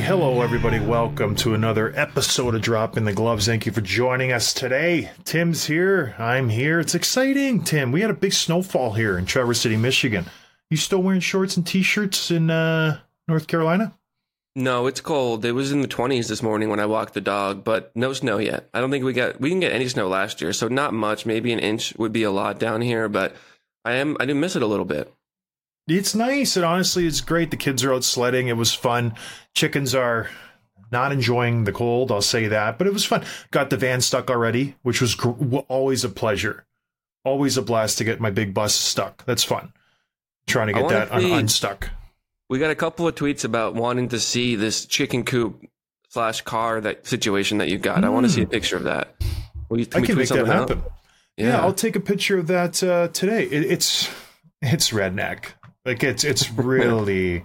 Hello, everybody. Welcome to another episode of Drop in the Gloves. Thank you for joining us today. Tim's here. I'm here. It's exciting, Tim. We had a big snowfall here in Traverse City, Michigan. You still wearing shorts and t-shirts in North Carolina? No, it's cold. It was in the 20s this morning when I walked the dog, but no snow yet. I don't think we didn't get any snow last year, so not much. Maybe an inch would be a lot down here, but I do miss it a little bit. It's nice, and honestly, it's great. The kids are out sledding. It was fun. Chickens are not enjoying the cold, I'll say that, but it was fun. Got the van stuck already, which was always a pleasure. Always a blast to get my big bus stuck. That's fun. Trying to get that unstuck. We got a couple of tweets about wanting to see this chicken coop / car that situation that you got. I want to see a picture of that. I can make that happen. Yeah, I'll take a picture of that today. It's redneck. Like it's really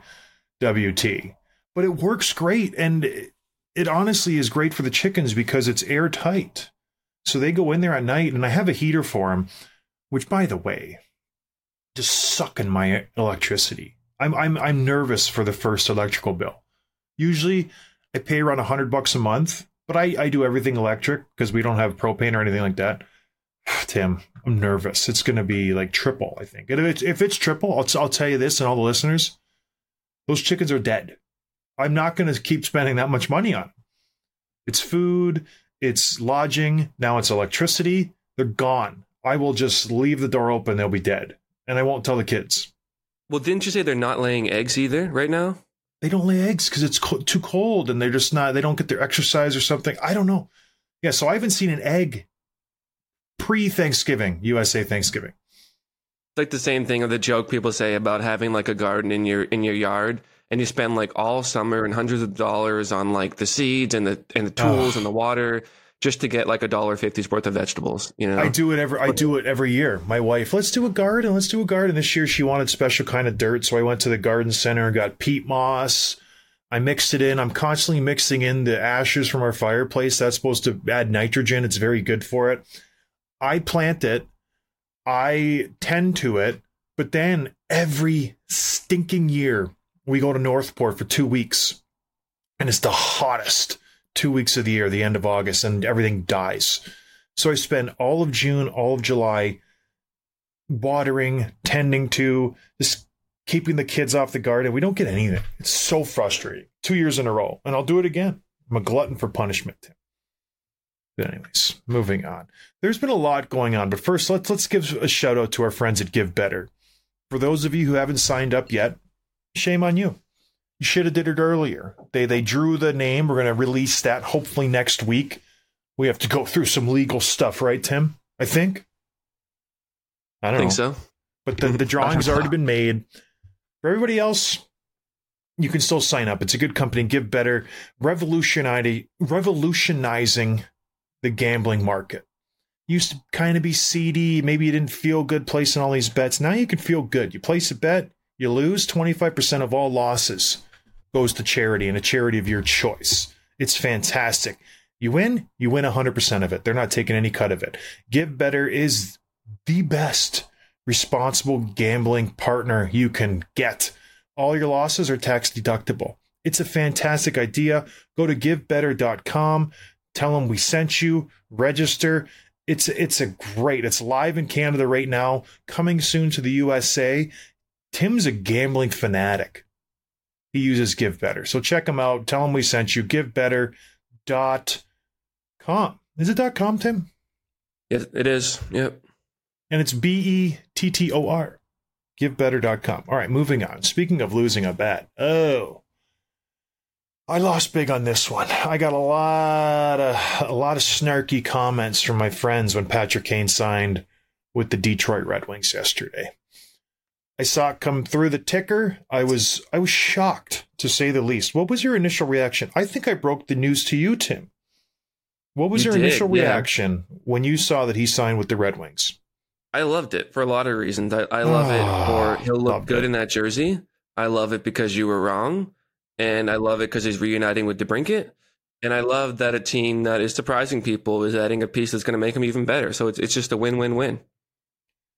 WT, but it works great, and it honestly is great for the chickens because it's airtight. So they go in there at night, and I have a heater for them, which, by the way, just sucking my electricity. I'm nervous for the first electrical bill. Usually, I pay around $100 a month, but I do everything electric because we don't have propane or anything like that. Tim, I'm nervous. It's going to be like triple, I think. And if it's triple, I'll tell you this and all the listeners, those chickens are dead. I'm not going to keep spending that much money on them. It's food, it's lodging, now it's electricity. They're gone. I will just leave the door open. They'll be dead. And I won't tell the kids. Well, didn't you say they're not laying eggs either right now? They don't lay eggs because it's too cold and they're just not, they don't get their exercise or something. I don't know. Yeah, so I haven't seen an egg pre-Thanksgiving, USA Thanksgiving. Like the same thing of the joke people say about having like a garden in your yard, and you spend like all summer and hundreds of dollars on like the seeds and the tools and the water just to get like $1.50's worth of vegetables. You know, I do it every year. My wife, let's do a garden. This year she wanted special kind of dirt, so I went to the garden center and got peat moss. I mixed it in. I'm constantly mixing in the ashes from our fireplace. That's supposed to add nitrogen. It's very good for it. I plant it, I tend to it, but then every stinking year we go to Northport for 2 weeks, and it's the hottest 2 weeks of the year, the end of August, and everything dies. So I spend all of June, all of July watering, tending to, just keeping the kids off the garden. We don't get anything. It's so frustrating. 2 years in a row, and I'll do it again. I'm a glutton for punishment, Tim. But anyways, moving on. There's been a lot going on, but first let's give a shout out to our friends at Give Better. For those of you who haven't signed up yet, shame on you. You should have did it earlier. They drew the name. We're going to release that hopefully next week. We have to go through some legal stuff, right, Tim? I think. I don't know. So. But the drawing's already been made. For everybody else, you can still sign up. It's a good company. Give Better, revolutionizing the gambling market. Used to kind of be seedy. Maybe you didn't feel good placing all these bets. Now you can feel good. You place a bet, you lose. 25% of all losses goes to charity, and a charity of your choice. It's fantastic. You win 100% of it. They're not taking any cut of it. Give Better is the best responsible gambling partner you can get. All your losses are tax deductible. It's a fantastic idea. Go to givebetter.com. Tell them we sent you. Register. It's live in Canada right now. Coming soon to the USA. Tim's a gambling fanatic. He uses Give Better. So check him out. Tell him we sent you. Givebetter.com. Is it .com, Tim? Yes, it is. Yep. And it's BETTOR. Givebetter.com. All right, moving on. Speaking of losing a bet. I lost big on this one. I got a lot of snarky comments from my friends when Patrick Kane signed with the Detroit Red Wings yesterday. I saw it come through the ticker. I was shocked, to say the least. What was your initial reaction? I think I broke the news to you, Tim. What was your initial reaction when you saw that he signed with the Red Wings? I loved it for a lot of reasons. I love it for he'll look good in that jersey. I love it because you were wrong. And I love it because he's reuniting with DeBrincat. And I love that a team that is surprising people is adding a piece that's going to make him even better. So it's just a win-win-win.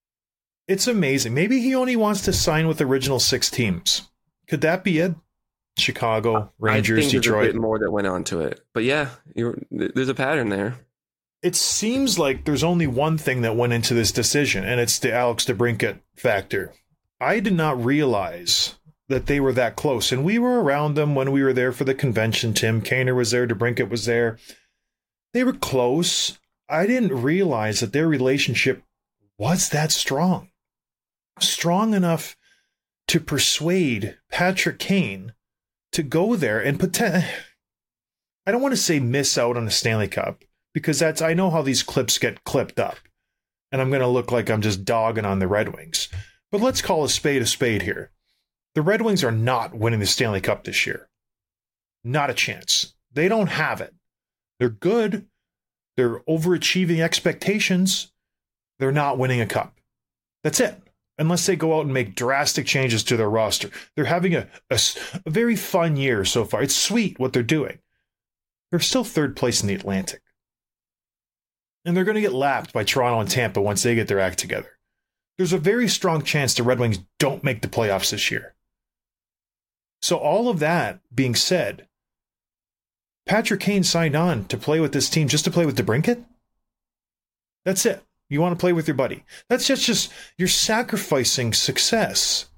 It's amazing. Maybe he only wants to sign with the original 6 teams. Could that be it? Chicago, Rangers, I think Detroit. There's a bit more that went on to it. But yeah, there's a pattern there. It seems like there's only one thing that went into this decision, and it's the Alex DeBrincat factor. I did not realize that they were that close, and we were around them when we were there for the convention. Tim Kaner was there, DeBrincat was there. They were close. I didn't realize that their relationship was that strong. Strong enough to persuade Patrick Kane to go there and I don't want to say miss out on the Stanley Cup, because I know how these clips get clipped up, and I'm going to look like I'm just dogging on the Red Wings. But let's call a spade here. The Red Wings are not winning the Stanley Cup this year. Not a chance. They don't have it. They're good. They're overachieving expectations. They're not winning a cup. That's it. Unless they go out and make drastic changes to their roster. They're having a very fun year so far. It's sweet what they're doing. They're still third place in the Atlantic. And they're going to get lapped by Toronto and Tampa once they get their act together. There's a very strong chance the Red Wings don't make the playoffs this year. So all of that being said, Patrick Kane signed on to play with this team just to play with DeBrincat? That's it. You want to play with your buddy. That's just you're sacrificing success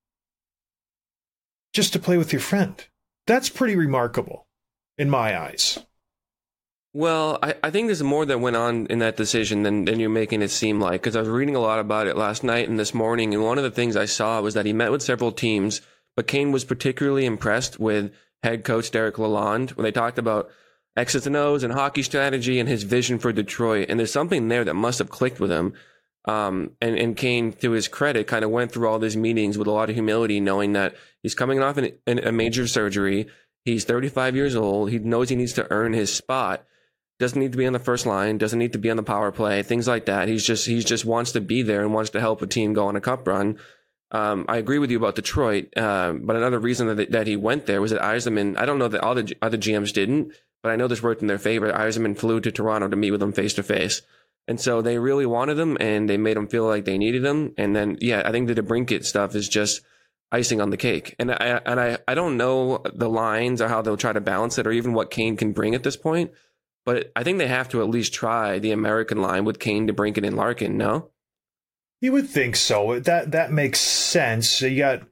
just to play with your friend. That's pretty remarkable in my eyes. Well, I think there's more that went on in that decision than you're making it seem like, because I was reading a lot about it last night and this morning, and one of the things I saw was that he met with several teams, but Kane was particularly impressed with head coach Derek Lalonde when they talked about X's and O's and hockey strategy and his vision for Detroit. And there's something there that must have clicked with him. And Kane, to his credit, kind of went through all these meetings with a lot of humility, knowing that he's coming off a major surgery. He's 35 years old. He knows he needs to earn his spot. Doesn't need to be on the first line. Doesn't need to be on the power play. Things like that. He just wants to be there and wants to help a team go on a cup run. I agree with you about Detroit. But another reason that he went there was that Yzerman, I don't know that all the other GMs didn't, but I know this worked in their favor. Yzerman flew to Toronto to meet with him face to face. And so they really wanted him, and they made him feel like they needed him. And then, yeah, I think the DeBrincat stuff is just icing on the cake. And I don't know the lines or how they'll try to balance it or even what Kane can bring at this point. But I think they have to at least try the American line with Kane, DeBrincat, and Larkin, no? You would think so. That makes sense. You got,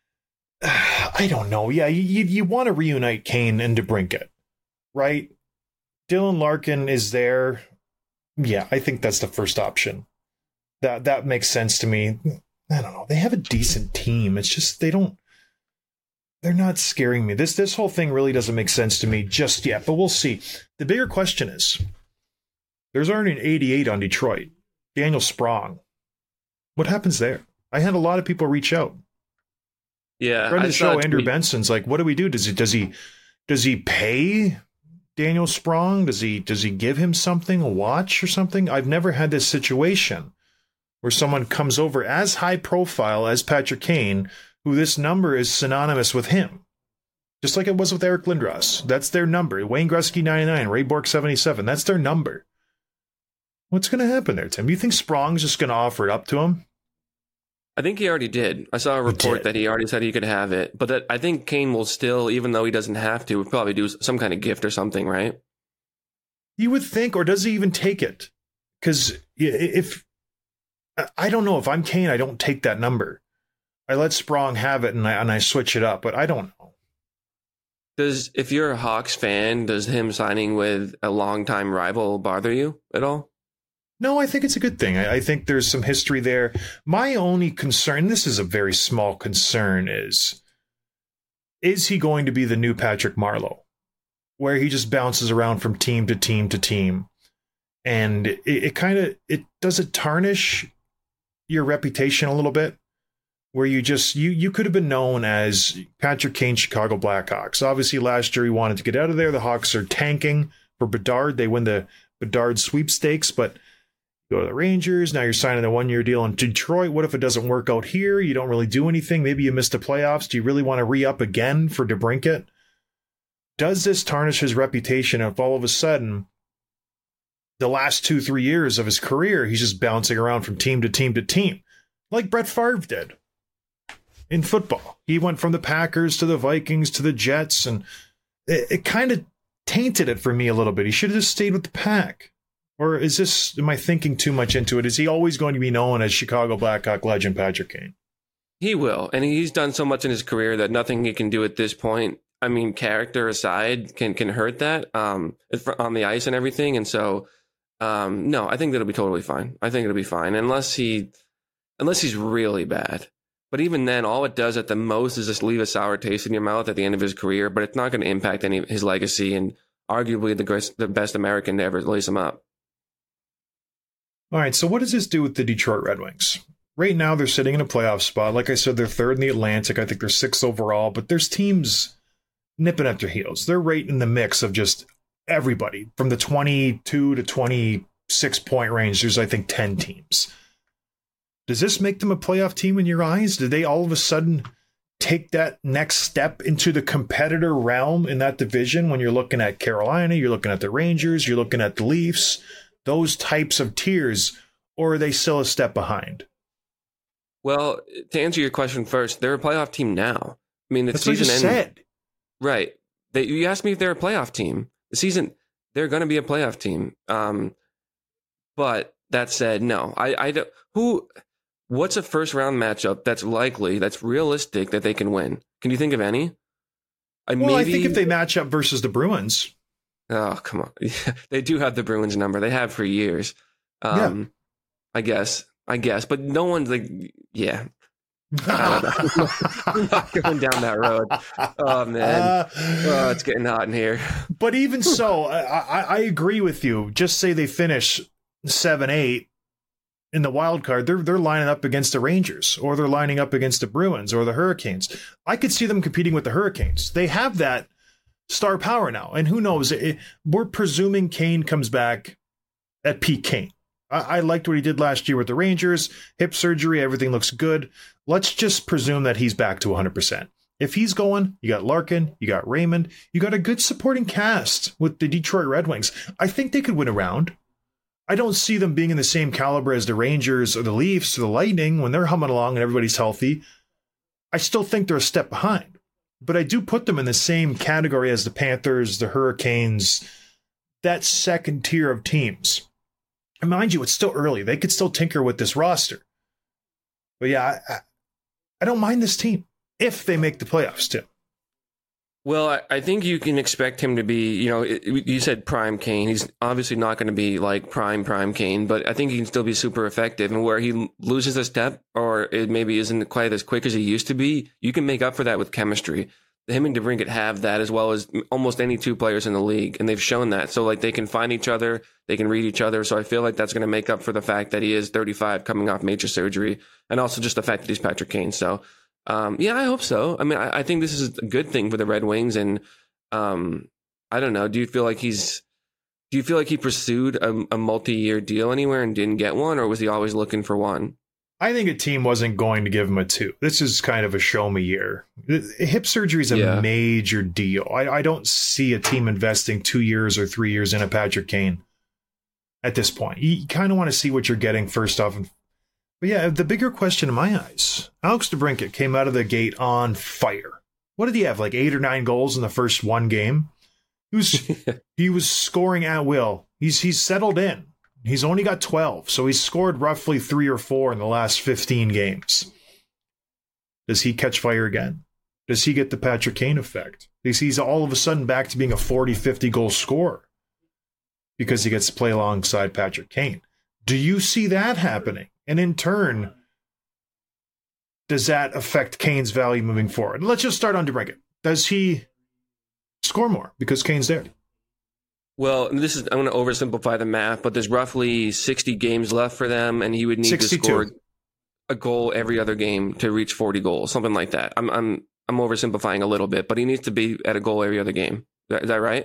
I don't know. Yeah, you want to reunite Kane and DeBrincat, right? Dylan Larkin is there. Yeah, I think that's the first option. That makes sense to me. I don't know. They have a decent team. It's just they're not scaring me. This whole thing really doesn't make sense to me just yet, but we'll see. The bigger question is, there's already an 88 on Detroit. Daniel Sprong. What happens there? I had a lot of people reach out. Yeah. Friend of the show, Andrew Benson's like, what do we do? Does he pay Daniel Sprong? Does he give him something, a watch or something? I've never had this situation where someone comes over as high profile as Patrick Kane, who this number is synonymous with him. Just like it was with Eric Lindros. That's their number. Wayne Gretzky 99, Ray Bourque 77. That's their number. What's going to happen there, Tim? You think Sprong's just going to offer it up to him? I think he already did. I saw a report that he already said he could have it. But that I think Kane will still, even though he doesn't have to, probably do some kind of gift or something, right? You would think, or does he even take it? Because if I don't know, if I'm Kane, I don't take that number. I let Sprong have it and I switch it up, but I don't know. If you're a Hawks fan, does him signing with a longtime rival bother you at all? No, I think it's a good thing. I think there's some history there. My only concern, this is a very small concern, is he going to be the new Patrick Marleau, where he just bounces around from team to team to team? And does it tarnish your reputation a little bit? Where you could have been known as Patrick Kane, Chicago Blackhawks. Obviously, last year he wanted to get out of there. The Hawks are tanking for Bedard. They win the Bedard sweepstakes, but go to the Rangers. Now you're signing a 1-year deal in Detroit. What if it doesn't work out here? You don't really do anything. Maybe you missed the playoffs. Do you really want to re-up again for DeBrincat? Does this tarnish his reputation if all of a sudden the last 2-3 years of his career, he's just bouncing around from team to team to team, like Brett Favre did? in football. He went from the Packers to the Vikings to the Jets, and it kind of tainted it for me a little bit. He should have just stayed with the Pack. Or am I thinking too much into it? Is he always going to be known as Chicago Blackhawk legend Patrick Kane? He will. And he's done so much in his career that nothing he can do at this point, I mean, character aside, can hurt that on the ice and everything. And so, no, I think that'll be totally fine. I think it'll be fine unless he's really bad. But even then, all it does at the most is just leave a sour taste in your mouth at the end of his career. But it's not going to impact any of his legacy and arguably the best American to ever lace him up. All right, so what does this do with the Detroit Red Wings? Right now, they're sitting in a playoff spot. Like I said, they're third in the Atlantic. I think they're sixth overall. But there's teams nipping at their heels. They're right in the mix of just everybody. From the 22 to 26 point range, there's, I think, 10 teams. Does this make them a playoff team in your eyes? Do they all of a sudden take that next step into the competitor realm in that division when you're looking at Carolina, you're looking at the Rangers, you're looking at the Leafs, those types of tiers, or are they still a step behind? Well, to answer your question first, they're a playoff team now. I mean, the That's season what you said. Right. You asked me if they're a playoff team. The season, they're going to be a playoff team. But that said, no. I don't. What's a first round matchup that's likely, that's realistic that they can win? Can you think of any? I think if they match up versus the Bruins. Oh, come on. They do have the Bruins number. They have for years. Yeah. I guess. But no one's like, yeah. I don't know. I'm not going down that road. Oh, man. It's getting hot in here. But even so, I agree with you. Just say they finish 7-8 in the wild card. They're lining up against the Rangers, or they're lining up against the Bruins or the Hurricanes. I could see them competing with the Hurricanes. They have that star power now. And who knows? We're presuming Kane comes back at peak Kane. I liked what he did last year with the Rangers. Hip surgery, everything looks good. Let's just presume that he's back to 100%. If he's going, you got Larkin, you got Raymond, you got a good supporting cast with the Detroit Red Wings. I think they could win a round. I don't see them being in the same caliber as the Rangers or the Leafs or the Lightning when they're humming along and everybody's healthy. I still think they're a step behind. But I do put them in the same category as the Panthers, the Hurricanes, that second tier of teams. And mind you, it's still early. They could still tinker with this roster. But yeah, I don't mind this team if they make the playoffs too. Well, I think you can expect him to be, you said prime Kane. He's obviously not going to be like prime Kane, but I think he can still be super effective. And where he loses a step, or it maybe isn't quite as quick as he used to be, you can make up for that with chemistry. Him and DeBrincat have that, as well as almost any two players in the league, and they've shown that. So, they can find each other, they can read each other. So I feel like that's going to make up for the fact that he is 35, coming off major surgery, and also just the fact that he's Patrick Kane. So, yeah, I hope so. I mean, I think this is a good thing for the Red Wings, and I don't know. Do you feel like he pursued a multi-year deal anywhere and didn't get one, or was he always looking for one? I think a team wasn't going to give him a 2. This is kind of a show me year. Hip surgery is a major deal. I don't see a team investing 2 years or 3 years in a Patrick Kane at this point. You kind of want to see what you're getting first off. But yeah, the bigger question in my eyes, Alex DeBrincat came out of the gate on fire. What did he have, like 8 or 9 goals in the first one game? He was scoring at will. He's settled in. He's only got 12, so he's scored roughly 3 or 4 in the last 15 games. Does he catch fire again? Does he get the Patrick Kane effect? He's all of a sudden back to being a 40, 50 goal scorer because he gets to play alongside Patrick Kane. Do you see that happening? And in turn, does that affect Kane's value moving forward? Let's just start on DeBrincat. Does he score more because Kane's there? Well, I'm going to oversimplify the math, but there's roughly 60 games left for them, and he would need 62. To score a goal every other game to reach 40 goals, something like that. I'm oversimplifying a little bit, but he needs to be at a goal every other game. Is that right?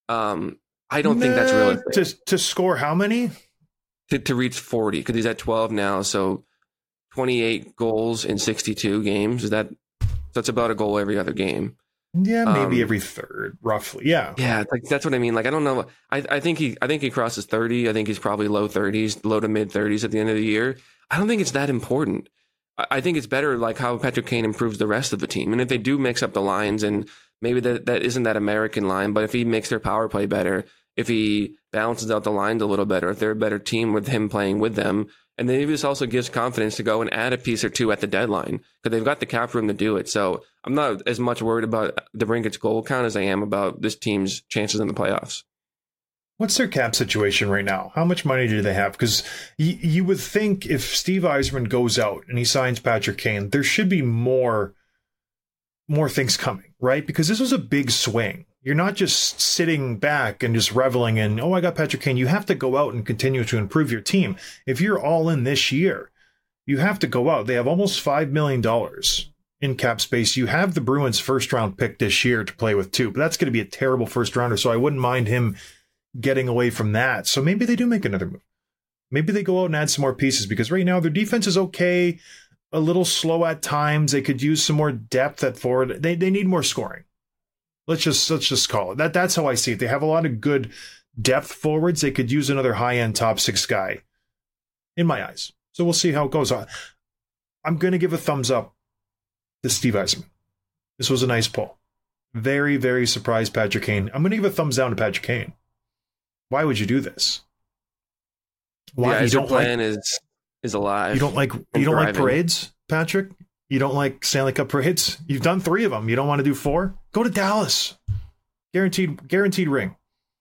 I don't think that's realistic. To score how many? To reach 40, because he's at 12 now, so 28 goals in 62 games. That's about a goal every other game. Yeah, maybe every third, roughly. Yeah. Yeah, that's what I mean. I don't know. I think he crosses 30. I think he's probably low 30s, low to mid 30s at the end of the year. I don't think it's that important. I think it's better like how Patrick Kane improves the rest of the team. And if they do mix up the lines, and maybe that isn't that American line, but if he makes their power play better, if he balances out the lines a little better, if they're a better team with him playing with them, and then this also gives confidence to go and add a piece or two at the deadline because they've got the cap room to do it. So I'm not as much worried about the Rinkit's goal count as I am about this team's chances in the playoffs. What's their cap situation right now? How much money do they have? Because you would think if Steve Yzerman goes out and he signs Patrick Kane, there should be more things coming, right? Because this was a big swing. You're not just sitting back and just reveling in, oh, I got Patrick Kane. You have to go out and continue to improve your team. If you're all in this year, you have to go out. They have almost $5 million in cap space. You have the Bruins first round pick this year to play with too, but that's going to be a terrible first rounder. So I wouldn't mind him getting away from that. So maybe they do make another move. Maybe they go out and add some more pieces because right now their defense is okay, a little slow at times. They could use some more depth at forward. They need more scoring. Let's just call it that. That's how I see it. They have a lot of good depth forwards. They could use another high-end top six guy in my eyes. So we'll see how it goes on. I'm going to give a thumbs up to Steve Yzerman. This was a nice pull. Very, very surprised Patrick Kane. I'm going to give a thumbs down to Patrick Kane. Why would you do this? Why you don't plan is alive. You don't like parades, Patrick? You don't like Stanley Cup parades? You've done 3 of them. You don't want to do 4? Go to Dallas. Guaranteed ring.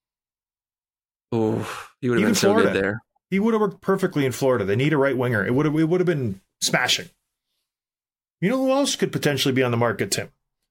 Oh, he would have been so good there. He would have worked perfectly in Florida. They need a right winger. It would have been smashing. You know who else could potentially be on the market, Tim?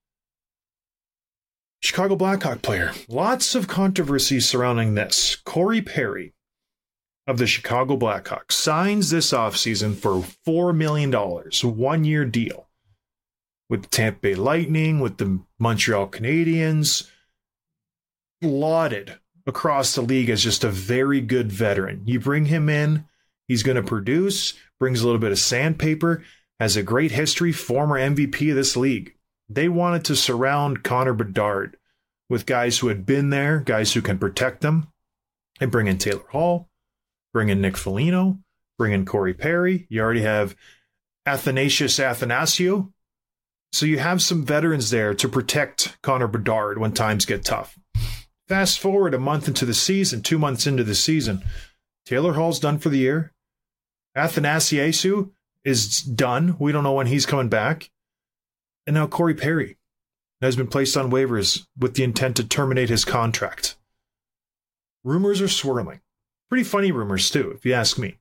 Chicago Blackhawk player. Lots of controversy surrounding this. Corey Perry of the Chicago Blackhawks signs this offseason for $4 million, 1-year deal with the Tampa Bay Lightning, with the Montreal Canadiens. Lauded across the league as just a very good veteran. You bring him in, he's going to produce, brings a little bit of sandpaper, has a great history, former MVP of this league. They wanted to surround Connor Bedard with guys who had been there, guys who can protect them, and bring in Taylor Hall, bring in Nick Foligno, bring in Corey Perry. You already have Athanasius Athanasiou. So you have some veterans there to protect Connor Bedard when times get tough. Fast forward a month into the season, 2 months into the season, Taylor Hall's done for the year. Athanasiou is done. We don't know when he's coming back. And now Corey Perry has been placed on waivers with the intent to terminate his contract. Rumors are swirling. Pretty funny rumors, too, if you ask me.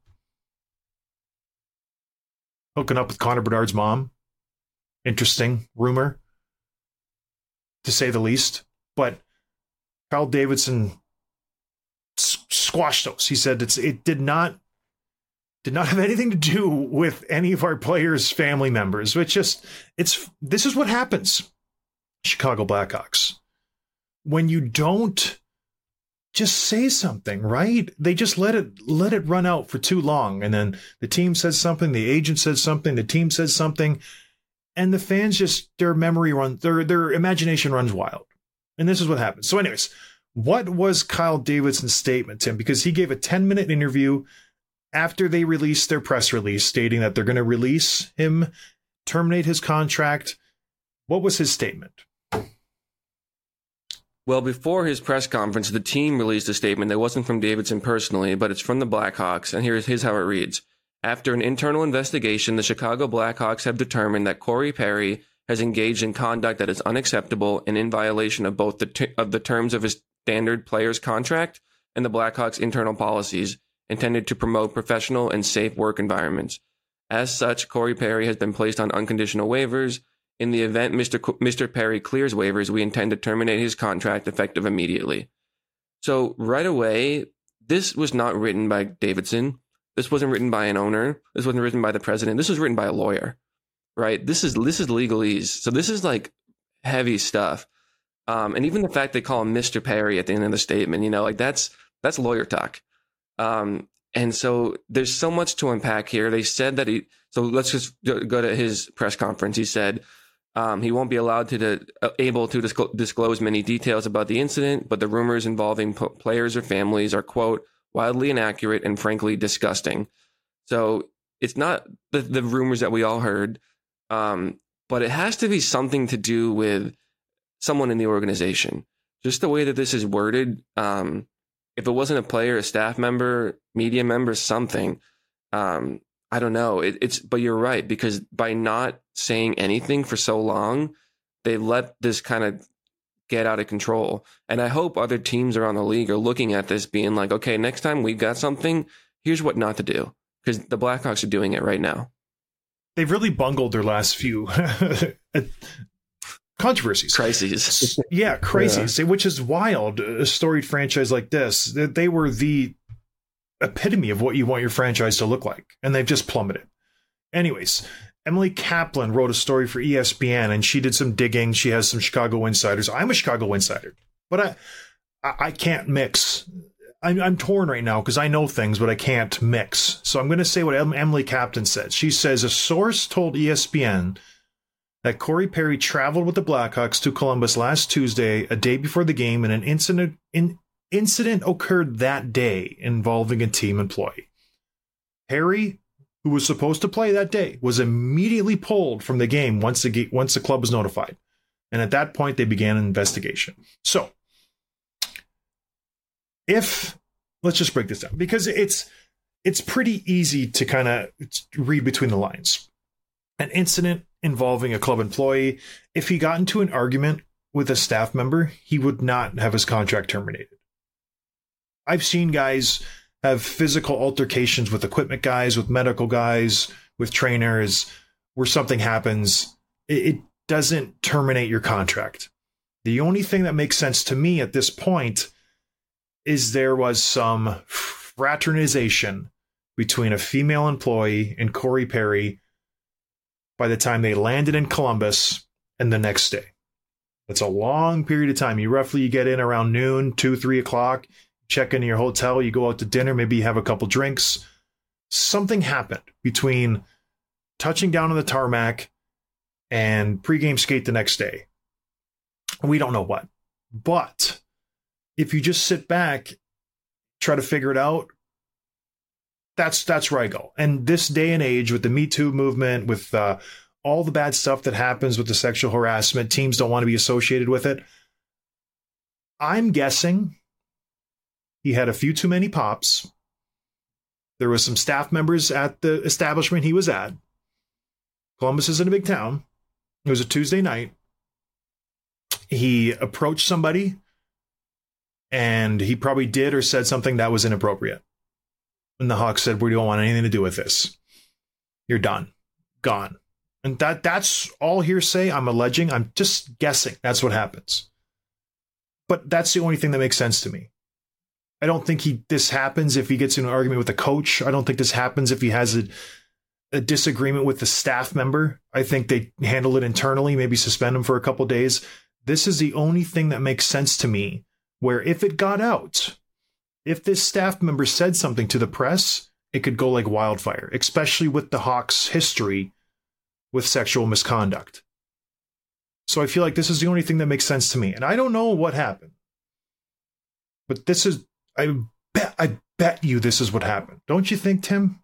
Hooking up with Connor Bedard's mom. Interesting rumor, to say the least. But Kyle Davidson squashed those. He said it did not have anything to do with any of our players' family members. This is what happens, Chicago Blackhawks. When you don't just say something, right? They just let it run out for too long. And then the team says something, the agent says something, the team says something, and the fans just, their imagination runs wild. And this is what happens. So anyways, what was Kyle Davidson's statement, Tim? Because he gave a 10-minute interview after they released their press release stating that they're going to release him, terminate his contract. What was his statement? Well, before his press conference, the team released a statement that wasn't from Davidson personally, but it's from the Blackhawks, and here's how it reads. After an internal investigation, the Chicago Blackhawks have determined that Corey Perry has engaged in conduct that is unacceptable and in violation of both the terms of his standard players contract and the Blackhawks' internal policies intended to promote professional and safe work environments. As such, Corey Perry has been placed on unconditional waivers. In the event Mr. Perry clears waivers, we intend to terminate his contract effective immediately. So right away, this was not written by Davidson. This wasn't written by an owner. This wasn't written by the president. This was written by a lawyer, right? This is legalese. So this is like heavy stuff. And even the fact they call him Mr. Perry at the end of the statement, that's lawyer talk. And so there's so much to unpack here. They said that so let's just go to his press conference. He said he won't be allowed able to disclose many details about the incident, but the rumors involving players or families are, quote, wildly inaccurate and frankly disgusting. So it's not the rumors that we all heard, but it has to be something to do with someone in the organization. Just the way that this is worded, if it wasn't a player, a staff member, media member, something, I don't know. But you're right, because by not saying anything for so long, they let this kind of get out of control. And I hope other teams around the league are looking at this being like, okay, next time we've got something, here's what not to do. Because the Blackhawks are doing it right now. They've really bungled their last few controversies. Crises. Yeah, crises, which is wild. A storied franchise like this, they were the epitome of what you want your franchise to look like. And they've just plummeted. Anyways, Emily Kaplan wrote a story for ESPN, and she did some digging. She has some Chicago insiders. I'm a Chicago insider, but I can't mix. I'm torn right now because I know things, but I can't mix. So I'm going to say what Emily Kaplan said. She says a source told ESPN that Corey Perry traveled with the Blackhawks to Columbus last Tuesday, a day before the game, and an incident occurred that day involving a team employee. Perry, who was supposed to play that day, was immediately pulled from the game once the club was notified. And at that point, they began an investigation. So, let's just break this down, because it's pretty easy to kind of read between the lines. An incident involving a club employee, if he got into an argument with a staff member, he would not have his contract terminated. I've seen guys have physical altercations with equipment guys, with medical guys, with trainers, where something happens. It doesn't terminate your contract. The only thing that makes sense to me at this point is there was some fraternization between a female employee and Corey Perry by the time they landed in Columbus and the next day. That's a long period of time. You get in around noon, 2, 3 o'clock, check into your hotel, you go out to dinner, maybe you have a couple drinks. Something happened between touching down on the tarmac and pregame skate the next day. We don't know what. But if you just sit back, try to figure it out, that's where I go. And this day and age, with the Me Too movement, with all the bad stuff that happens with the sexual harassment, teams don't want to be associated with it. I'm guessing he had a few too many pops. There was some staff members at the establishment he was at. Columbus isn't a big town. It was a Tuesday night. He approached somebody, and he probably did or said something that was inappropriate. And the Hawks said, we don't want anything to do with this. You're done. Gone. And that's all hearsay. I'm alleging. I'm just guessing. That's what happens. But that's the only thing that makes sense to me. I don't think this happens if he gets in an argument with a coach. I don't think this happens if he has a disagreement with the staff member. I think they handle it internally, maybe suspend him for a couple days. This is the only thing that makes sense to me, where if it got out, if this staff member said something to the press, it could go like wildfire, especially with the Hawks' history with sexual misconduct. So I feel like this is the only thing that makes sense to me. And I don't know what happened. But this is, I bet you this is what happened. Don't you think, Tim?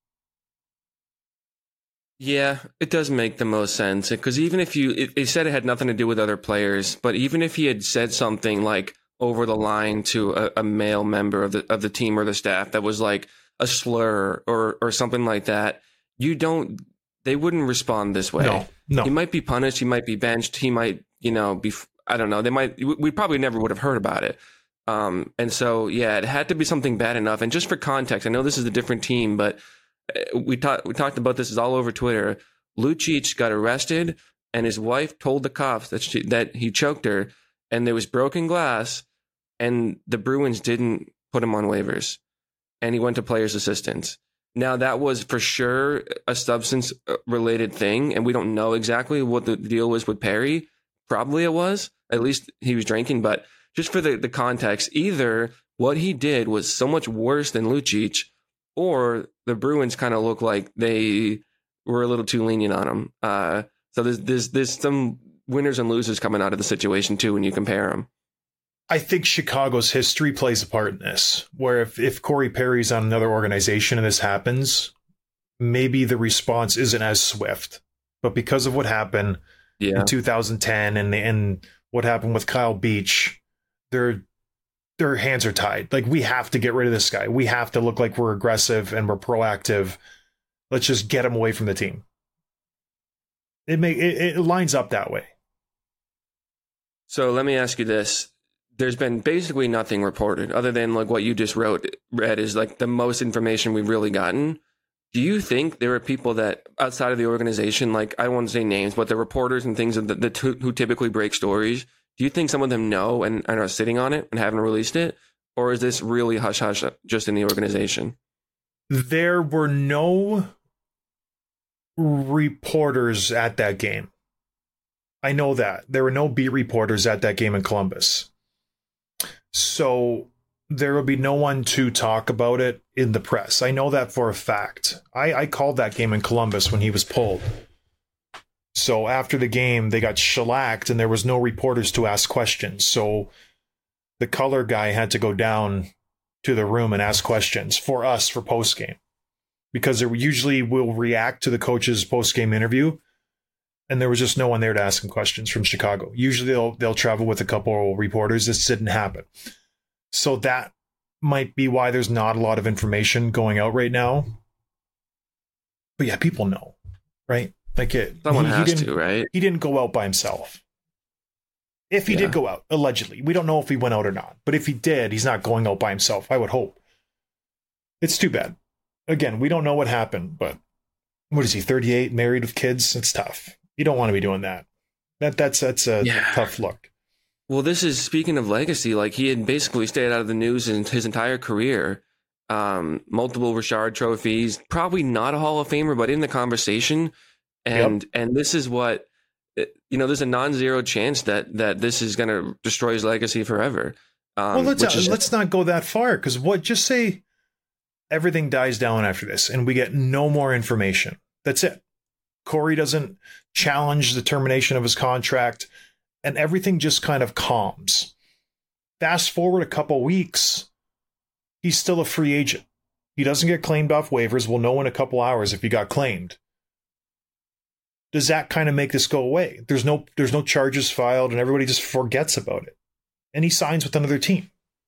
Yeah, it does make the most sense. Because even if he said it had nothing to do with other players, but even if he had said something like over the line to a male member of the team or the staff that was like a slur or something like that, they wouldn't respond this way. No. He might be punished. He might be benched. He might, be, I don't know. We probably never would have heard about it. And so, yeah, it had to be something bad enough. And just for context, I know this is a different team, but we talked about this is all over Twitter. Lucic got arrested, and his wife told the cops that he choked her, and there was broken glass, and the Bruins didn't put him on waivers, and he went to players' assistance. Now, that was for sure a substance-related thing, and we don't know exactly what the deal was with Perry. Probably it was. At least he was drinking, but just for the context, either what he did was so much worse than Lucic, or the Bruins kind of look like they were a little too lenient on him. So there's some winners and losers coming out of the situation, too, when you compare them. I think Chicago's history plays a part in this, where if Corey Perry's on another organization and this happens, maybe the response isn't as swift. But because of what happened in 2010 and what happened with Kyle Beach, their hands are tied. Like, we have to get rid of this guy. We have to look like we're aggressive and we're proactive. Let's just get him away from the team. It lines up that way. So let me ask you this. There's been basically nothing reported other than like what you just read is like the most information we've really gotten. Do you think there are people that outside of the organization, like I won't say names, but the reporters and things who typically break stories, do you think some of them know and are sitting on it and haven't released it? Or is this really hush-hush just in the organization? There were no reporters at that game. I know that. There were no beat reporters at that game in Columbus. So there will be no one to talk about it in the press. I know that for a fact. I called that game in Columbus when he was pulled. So after the game, they got shellacked and there was no reporters to ask questions. So the color guy had to go down to the room and ask questions for us for postgame. Because they usually will react to the coach's postgame interview. And there was just no one there to ask him questions from Chicago. Usually they'll travel with a couple of reporters. This didn't happen. So that might be why there's not a lot of information going out right now. But yeah, people know, right? Like someone has to, right? He didn't go out by himself. If he did go out, allegedly. We don't know if he went out or not. But if he did, he's not going out by himself, I would hope. It's too bad. Again, we don't know what happened, but what is he, 38, married with kids? It's tough. You don't want to be doing that. That's a tough look. Well, this is, speaking of legacy, like he had basically stayed out of the news in his entire career. Multiple Richard trophies, probably not a Hall of Famer, but in the conversation. And this is what, there's a non-zero chance that this is going to destroy his legacy forever. Well, let's not go that far, because just say everything dies down after this and we get no more information. That's it. Corey doesn't challenge the termination of his contract and everything just kind of calms. Fast forward a couple weeks, he's still a free agent. He doesn't get claimed off waivers. We'll know in a couple hours if he got claimed. Does that kind of make this go away? There's no charges filed and everybody just forgets about it. And he signs with another team.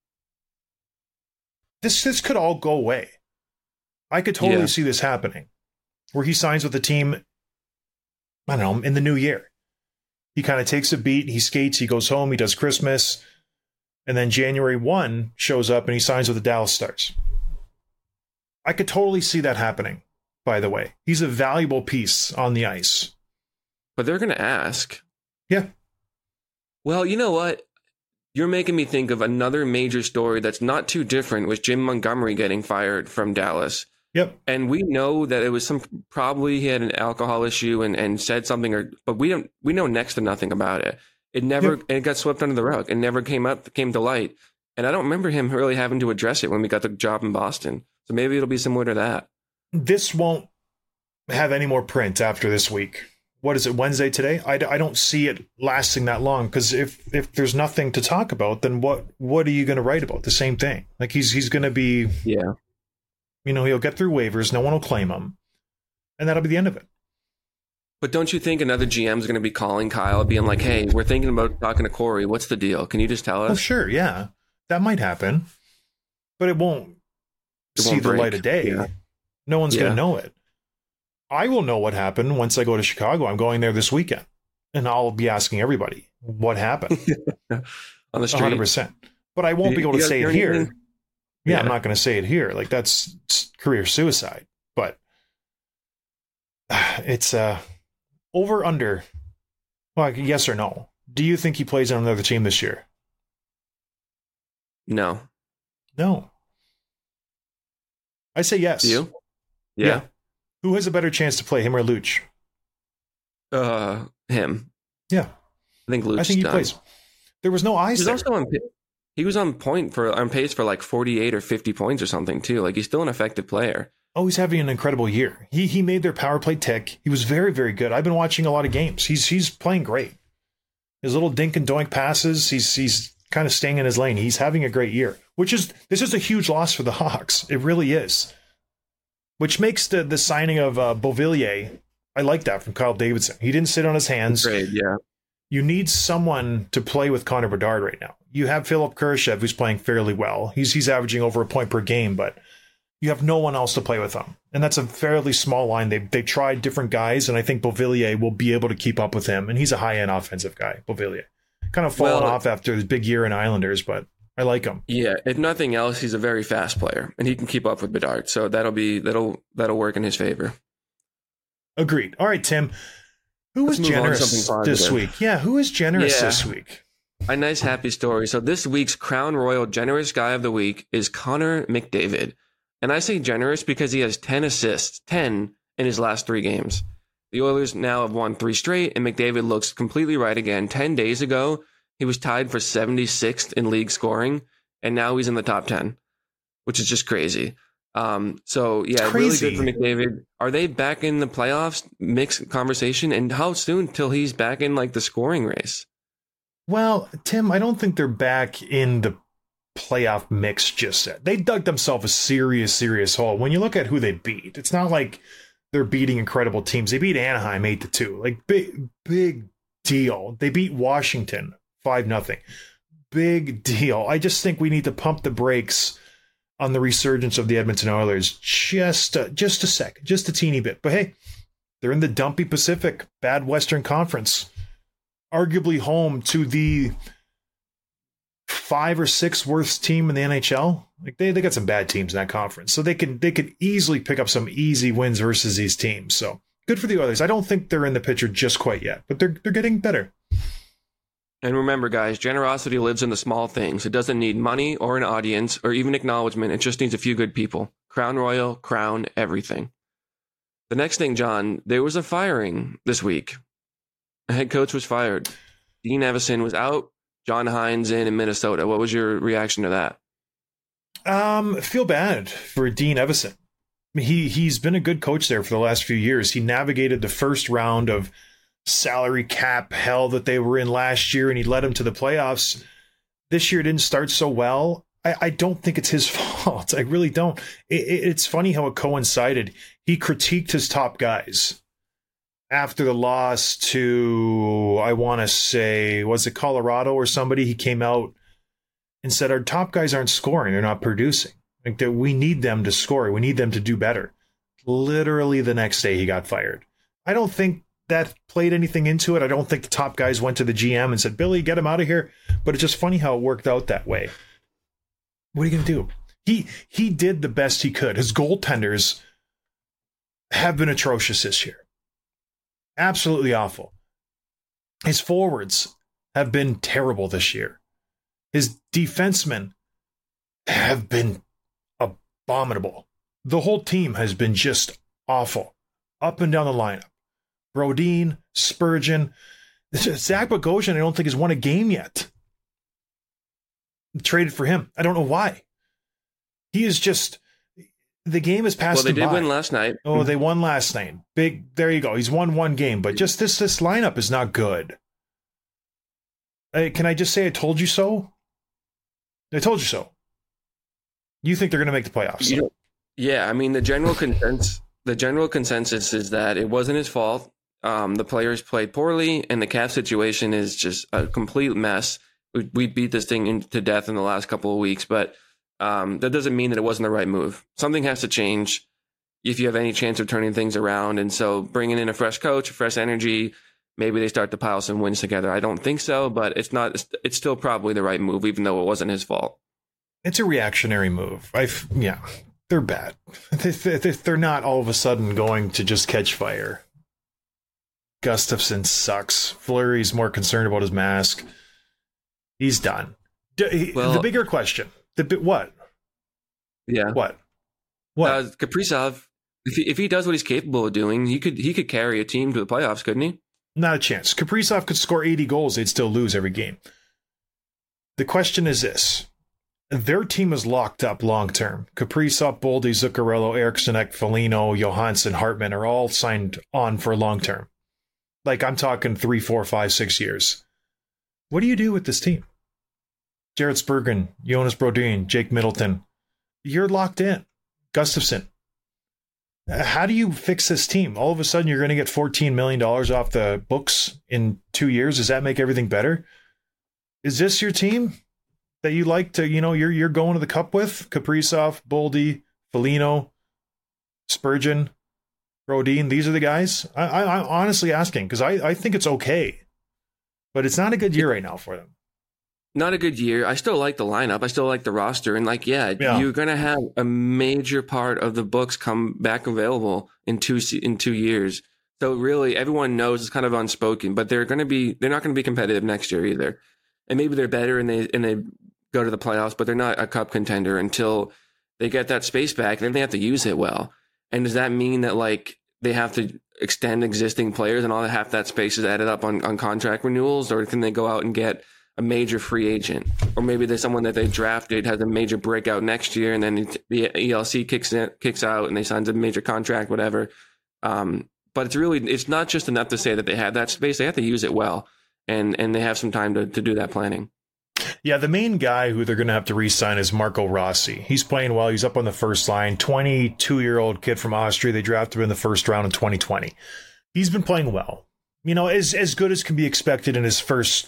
This could all go away. I could totally see this happening. Where he signs with a team, I don't know, in the new year. He kind of takes a beat, he skates, he goes home, he does Christmas, and then January 1 shows up and he signs with the Dallas Stars. I could totally see that happening, by the way. He's a valuable piece on the ice. But they're going to ask. Yeah. Well, you know what? You're making me think of another major story that's not too different with Jim Montgomery getting fired from Dallas. Yep. And we know that it was probably he had an alcohol issue and said something, but we know next to nothing about it. It got swept under the rug. It never came to light. And I don't remember him really having to address it when we got the job in Boston. So maybe it'll be similar to that. This won't have any more print after this week. What is it, Wednesday today? I don't see it lasting that long, because if there's nothing to talk about, then what are you going to write about? The same thing. Like he's going to be... Yeah. He'll get through waivers. No one will claim him. And that'll be the end of it. But don't you think another GM is going to be calling Kyle, being like, hey, we're thinking about talking to Corey. What's the deal? Can you just tell us? Oh, sure. Yeah. That might happen. But it won't see the light of day. Yeah. No one's going to know it. I will know what happened once I go to Chicago. I'm going there this weekend. And I'll be asking everybody what happened. On the street. 100%. But I won't be able to say it here. Yeah, I'm not going to say it here. Like, that's career suicide. But it's over under. Well, yes or no? Do you think he plays on another team this year? No. I say yes. You? Yeah. Who has a better chance to play, him or Luch? Him. Yeah. I think Luch. I think he plays. There was no eyes there. He was on pace for like 48 or 50 points or something too. Like, he's still an effective player. Oh, he's having an incredible year. He made their power play tick. He was very, very good. I've been watching a lot of games. He's playing great. His little dink and doink passes, he's kind of staying in his lane. He's having a great year, this is a huge loss for the Hawks. It really is. which makes the signing of Beauvillier. I like that from Kyle Davidson. He didn't sit on his hands. Great, yeah. You need someone to play with Connor Bedard right now. You have Philip Kurashev, who's playing fairly well. He's averaging over a point per game, but you have no one else to play with him. And that's a fairly small line. They tried different guys, and I think Beauvillier will be able to keep up with him. And he's a high-end offensive guy, Beauvillier. Kind of fallen off after his big year in Islanders, but I like him. Yeah, if nothing else, he's a very fast player, and he can keep up with Bedard. So that'll work in his favor. Agreed. All right, Tim. Who was generous this week? Yeah, who is generous this week? A nice, happy story. So this week's Crown Royal Generous Guy of the Week is Connor McDavid. And I say generous because he has 10 assists, 10 in his last 3 games. The Oilers now have won 3 straight, and McDavid looks completely right again. 10 days ago, he was tied for 76th in league scoring, and now he's in the top 10, which is just crazy. So yeah, really good for McDavid. Are they back in the playoffs mix conversation? And how soon till he's back in like the scoring race? Well, Tim, I don't think they're back in the playoff mix just yet. They dug themselves a serious hole. When you look at who they beat, it's not like they're beating incredible teams. They beat Anaheim 8-2. Like big deal. They beat Washington 5-0. Big deal. I just think we need to pump the brakes on the resurgence of the Edmonton Oilers just a sec, just a teeny bit. But hey, they're in the dumpy Pacific, bad Western Conference, arguably home to the 5 or 6 worst team in the NHL. Like they got some bad teams in that conference, so they could easily pick up some easy wins versus these teams. So good for the Oilers. I don't think they're in the picture just quite yet, but they're getting better. And remember, guys, generosity lives in the small things. It doesn't need money or an audience or even acknowledgement. It just needs a few good people. Crown Royal, crown everything. The next thing, John, there was a firing this week. A head coach was fired. Dean Evason was out. John Hines in Minnesota. What was your reaction to that? Feel bad for Dean Evason. He's been a good coach there for the last few years. He navigated the first round of salary cap hell that they were in last year, and he led them to the playoffs. This year didn't start so well. I don't think it's his fault. I really don't. It's funny how it coincided. He critiqued his top guys after the loss to, I want to say, was it Colorado or somebody? He came out and said, our top guys aren't scoring. They're not producing. Like that, we need them to score. We need them to do better. Literally the next day he got fired. I don't think that played anything into it. I don't think the top guys went to the GM and said, Billy, get him out of here. But it's just funny how it worked out that way. What are you going to do? He did the best he could. His goaltenders have been atrocious this year. Absolutely awful. His forwards have been terrible this year. His defensemen have been abominable. The whole team has been just awful. Up and down the lineup. Brodin, Spurgeon. Zach Bogosian, I don't think has won a game yet. Traded for him. I don't know why. He is just, the game has passed him by. Well, they did win last night. Oh, they won last night. Big, there you go. He's won one game, but just this lineup is not good. Can I just say I told you so? I told you so. You think they're going to make the playoffs? Yeah, I mean, the general consensus is that it wasn't his fault. The players played poorly, and the cap situation is just a complete mess. We beat this thing to death in the last couple of weeks, but that doesn't mean that it wasn't the right move. Something has to change if you have any chance of turning things around. And so bringing in a fresh coach, fresh energy, maybe they start to pile some wins together. I don't think so, but it's still probably the right move, even though it wasn't his fault. It's a reactionary move. They're bad. They're not all of a sudden going to just catch fire. Gustafsson sucks. Fleury's more concerned about his mask. He's done. The bigger question. What? Yeah. What? Kaprizov, if he does what he's capable of doing, he could carry a team to the playoffs, couldn't he? Not a chance. Kaprizov could score 80 goals. They'd still lose every game. The question is this. Their team is locked up long term. Kaprizov, Boldy, Zuccarello, Eriksson, Foligno, Johansson, Hartman are all signed on for long term. Like I'm talking 3, 4, 5, 6 years. What do you do with this team? Jared Spurgeon, Jonas Brodin, Jake Middleton. You're locked in. Gustafsson. How do you fix this team? All of a sudden, you're going to get $14 million off the books in 2 years. Does that make everything better? Is this your team that you like to, you're going to the cup with? Kaprizov, Boldy, Foligno, Spurgeon, Brodin. These are the guys? I'm honestly asking because I think it's okay. But it's not a good year right now for them. Not a good year. I still like the lineup. I still like the roster. And you're going to have a major part of the books come back available in 2 years. So really everyone knows it's kind of unspoken, but they're not going to be competitive next year either. And maybe they're better and they go to the playoffs, but they're not a cup contender until they get that space back. Then they have to use it well. And does that mean that they have to extend existing players and all half that space is added up on contract renewals, or can they go out and get a major free agent? Or maybe there's someone that they drafted has a major breakout next year, and then the ELC kicks out and they sign a major contract, whatever. But it's not just enough to say that they have that space. They have to use it well, and they have some time to do that planning. Yeah, the main guy who they're going to have to re-sign is Marco Rossi. He's playing well. He's up on the first line. 22-year-old kid from Austria. They drafted him in the first round in 2020. He's been playing well. As good as can be expected in his first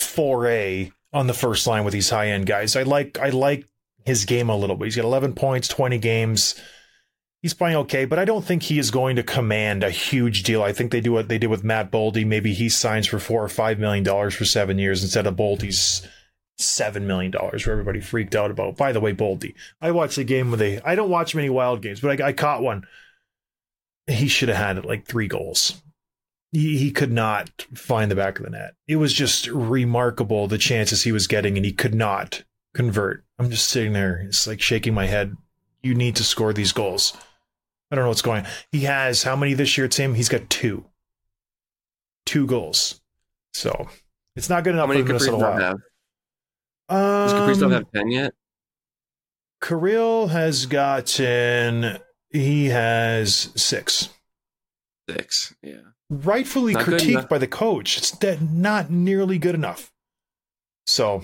foray on the first line with these high-end guys. I like his game a little bit. He's got 11 points, 20 games. He's playing okay, but I don't think he is going to command a huge deal. I think they do what they did with Matt Boldy. Maybe he signs for $4 or $5 million for 7 years instead of Boldy's $7 million, where everybody freaked out about. By the way, Boldy, I watched the game I don't watch many Wild games, but I caught one. He should have had 3 goals. He could not find the back of the net. It was just remarkable the chances he was getting, and he could not convert. I'm just sitting there, it's shaking my head. You need to score these goals. I don't know what's going on. He has how many this year, Tim? He's got 2. 2 goals. So it's not good enough for the Minnesota Wild. Does Kaprizov have 10 yet? Kirill has gotten, he has 6. 6, yeah. Rightfully not critiqued by the coach. It's not nearly good enough. So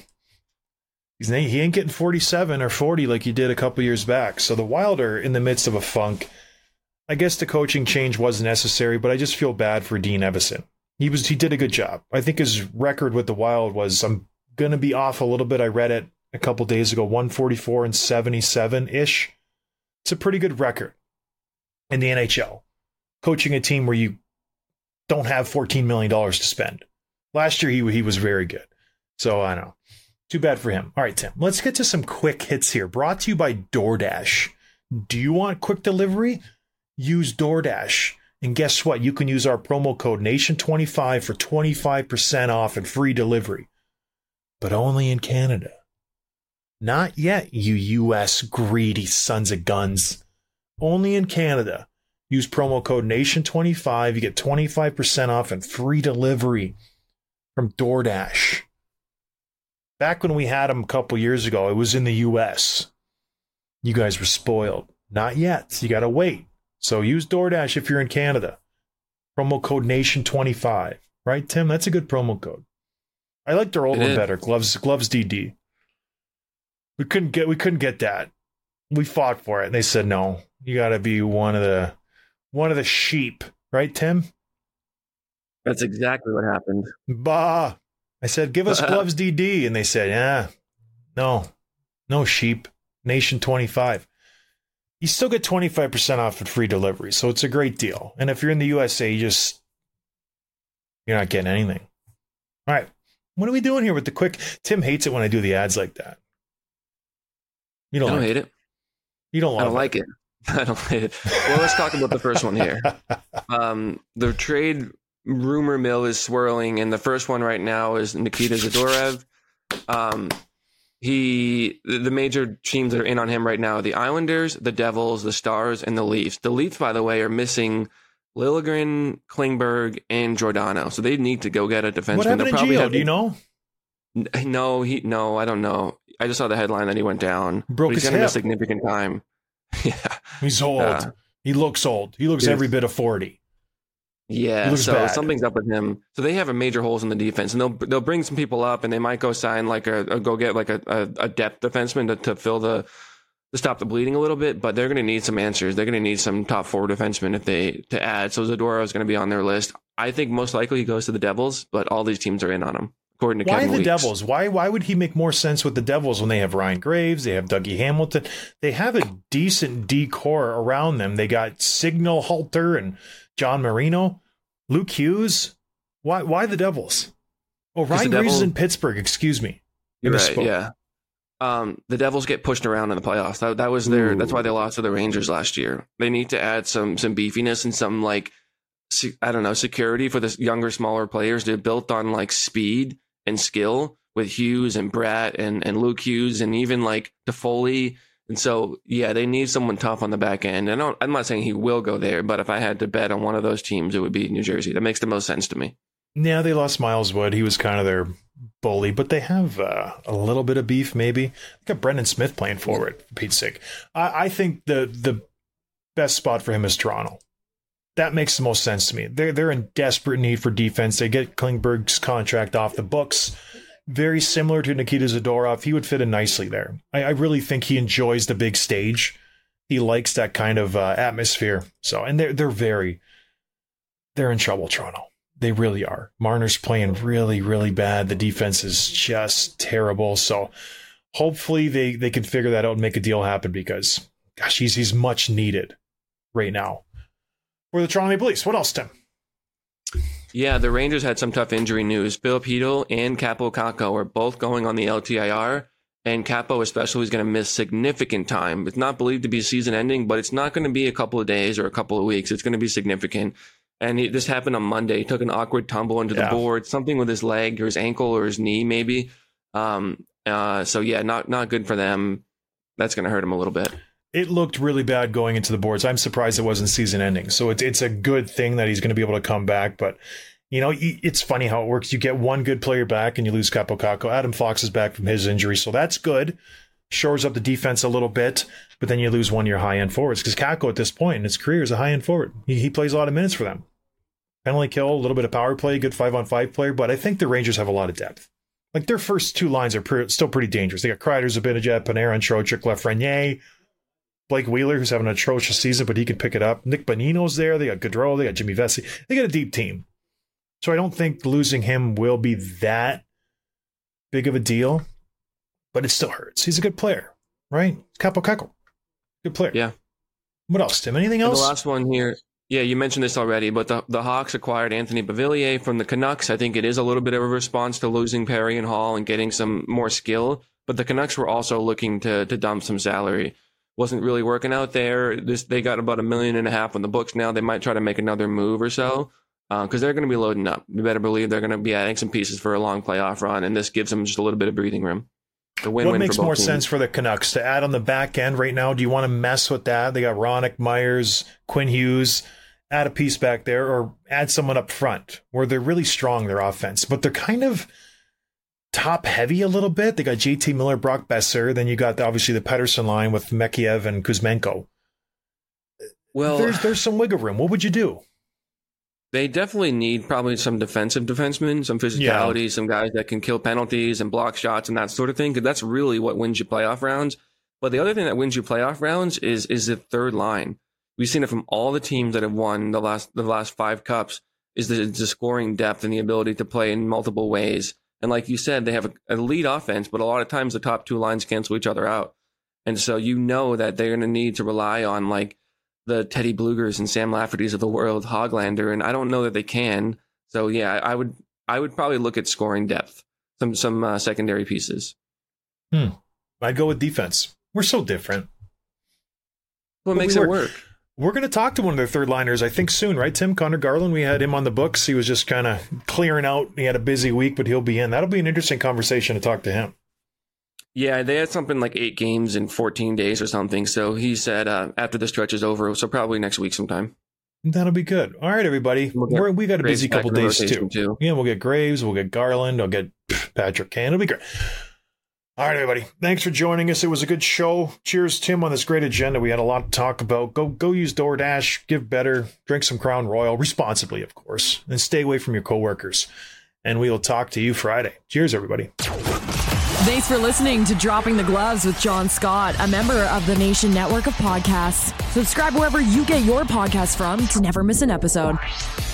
he ain't getting 47 or 40 like he did a couple years back. So the Wild are in the midst of a funk. I guess the coaching change was necessary, but I just feel bad for Dean Evason. He did a good job. I think his record with the Wild was, I'm going to be off a little bit. I read it a couple days ago, 144 and 77-ish. It's a pretty good record in the NHL. Coaching a team where you don't have $14 million to spend. Last year, he was very good. So, I don't know. Too bad for him. All right, Tim, let's get to some quick hits here. Brought to you by DoorDash. Do you want quick delivery? Use DoorDash. And guess what? You can use our promo code NATION25 for 25% off and free delivery. But only in Canada. Not yet, you U.S. greedy sons of guns. Only in Canada. Use promo code NATION25. You get 25% off and free delivery from DoorDash. Back when we had them a couple years ago, it was in the U.S. You guys were spoiled. Not yet. You got to wait. So use DoorDash if you're in Canada. Promo code NATION25. Right, Tim? That's a good promo code. I like their old one better. Gloves DD. We couldn't get that. We fought for it, and they said no. You got to be one of the sheep, right, Tim? That's exactly what happened. Bah. I said, give us Gloves DD, and they said, yeah, no sheep. Nation 25. You still get 25% off with free delivery, so it's a great deal. And if you're in the USA, you're not getting anything. All right. What are we doing here with the quick? Tim hates it when I do the ads like that. You don't hate it. You don't love it. I don't like it. I don't hate it. Well, let's talk about the first one here. The trade rumor mill is swirling, and the first one right now is Nikita Zadorev. The major teams that are in on him right now are the Islanders, the Devils, the Stars, and the Leafs. The Leafs, by the way, are missing Liljegren, Klingberg, and Giordano, so they need to go get a defenseman. What happened to Gio? Do you know? No, I don't know. I just saw the headline that he went down. Broke his hip. He's going to miss significant time. Yeah, he's old. He looks old. He looks every bit of 40. Yeah, so bad. Something's up with him. So they have a major holes in the defense, and they'll bring some people up, and they might go sign go get a depth defenseman to fill the stop the bleeding a little bit, but they're going to need some answers. They're going to need some top 4 defensemen to add. So Zadorov is going to be on their list. I think most likely he goes to the Devils, but all these teams are in on him, according to Kevin Weeks. Why the Devils? Why would he make more sense with the Devils when they have Ryan Graves, they have Dougie Hamilton, they have a decent D-core around them. They got Signal Halter and John Marino, Luke Hughes. Why the Devils? Oh, Ryan Graves is in Pittsburgh. Excuse me. You're right. Yeah. The Devils get pushed around in the playoffs. That was that's why they lost to the Rangers last year. They need to add some beefiness and some, like, I don't know, security for the younger, smaller players. They're built on, like, speed and skill with Hughes and Bratt and Luke Hughes and even, like, Toffoli. And so, yeah, they need someone tough on the back end. And I'm not saying he will go there, but if I had to bet on one of those teams, it would be New Jersey. That makes the most sense to me. Yeah, they lost Miles Wood. He was kind of their bully, but they have a little bit of beef, maybe. They got Brendan Smith playing forward, for Pete's sake. I think the best spot for him is Toronto. That makes the most sense to me. They're in desperate need for defense. They get Klingberg's contract off the books. Very similar to Nikita Zadorov. He would fit in nicely there. I really think he enjoys the big stage. He likes that kind of atmosphere. So, and they're in trouble, Toronto. They really are. Marner's playing really, really bad. The defense is just terrible. So hopefully they can figure that out and make a deal happen because, gosh, he's much needed right now. For the Toronto Maple Leafs, what else, Tim? Yeah, the Rangers had some tough injury news. Bill Pidl and Kaapo Kakko are both going on the LTIR, and Kaapo especially is going to miss significant time. It's not believed to be season-ending, but it's not going to be a couple of days or a couple of weeks. It's going to be significant. And this happened on Monday. He took an awkward tumble into the board, something with his leg or his ankle or his knee, maybe. So yeah, not good for them. That's going to hurt him a little bit. It looked really bad going into the boards. I'm surprised it wasn't season ending. So it's a good thing that he's going to be able to come back. But, you know, it's funny how it works. You get one good player back and you lose Kaapo Kakko. Adam Fox is back from his injury. So that's good. Shores up the defense a little bit. But then you lose one of your high-end forwards. Because Kakko at this point in his career is a high-end forward. He plays a lot of minutes for them. Penalty kill, a little bit of power play, good 5-on-5 player. But I think the Rangers have a lot of depth. Like, their first two lines are still pretty dangerous. They got Kreider, Zibanejad, Panarin, Trocheck, Lafreniere, Blake Wheeler, who's having an atrocious season, but he can pick it up. Nick Bonino's there. They got Gaudreau. They got Jimmy Vesey. They got a deep team. So I don't think losing him will be that big of a deal, but it still hurts. He's a good player, right? Kaapo Kakko, good player. Yeah. What else, Tim? Anything else? And the last one here. Yeah, you mentioned this already, but the Hawks acquired Anthony Beauvillier from the Canucks. I think it is a little bit of a response to losing Perry and Hall and getting some more skill, but the Canucks were also looking to dump some salary. Wasn't really working out there. They got about $1.5 million on the books now. They might try to make another move or so because they're going to be loading up. You better believe they're going to be adding some pieces for a long playoff run, and this gives them just a little bit of breathing room. What makes more sense for the Canucks to add on the back end right now? Do you want to mess with that? They got Ronick, Myers, Quinn Hughes. Add a piece back there, or add someone up front where they're really strong, their offense, but they're kind of top heavy a little bit. They got JT Miller, Brock Besser. Then you got obviously the Pettersson line with Mekiev and Kuzmenko. Well, there's some wiggle room. What would you do? They definitely need probably some defensive defensemen, some physicality, some guys that can kill penalties and block shots and that sort of thing, because that's really what wins you playoff rounds. But the other thing that wins you playoff rounds is the third line. We've seen it from all the teams that have won the last 5 cups, is the scoring depth and the ability to play in multiple ways. And like you said, they have an elite offense, but a lot of times the top 2 lines cancel each other out. And so you know that they're going to need to rely on like the Teddy Blugers and Sam Lafferty's of the world, Hoglander, and I don't know that they can. So yeah, I would probably look at scoring depth, some secondary pieces. I'd go with defense. We're so different. Well, it makes it work. We're going to talk to one of their third liners, I think, soon, right, Tim? Connor Garland, we had him on the books. He was just kind of clearing out. He had a busy week, but he'll be in. That'll be an interesting conversation to talk to him. Yeah, they had something like 8 games in 14 days or something. So he said after the stretch is over, so probably next week sometime. That'll be good. All right, everybody. We got a busy couple days, too. Yeah, we'll get Graves. We'll get Garland. I'll get Patrick Kane. It'll be great. All right, everybody. Thanks for joining us. It was a good show. Cheers, Tim, on this great agenda. We had a lot to talk about. Go use DoorDash, give better, drink some Crown Royal, responsibly, of course, and stay away from your coworkers. And we will talk to you Friday. Cheers, everybody. Thanks for listening to Dropping the Gloves with John Scott, a member of the Nation Network of Podcasts. Subscribe wherever you get your podcasts from to never miss an episode.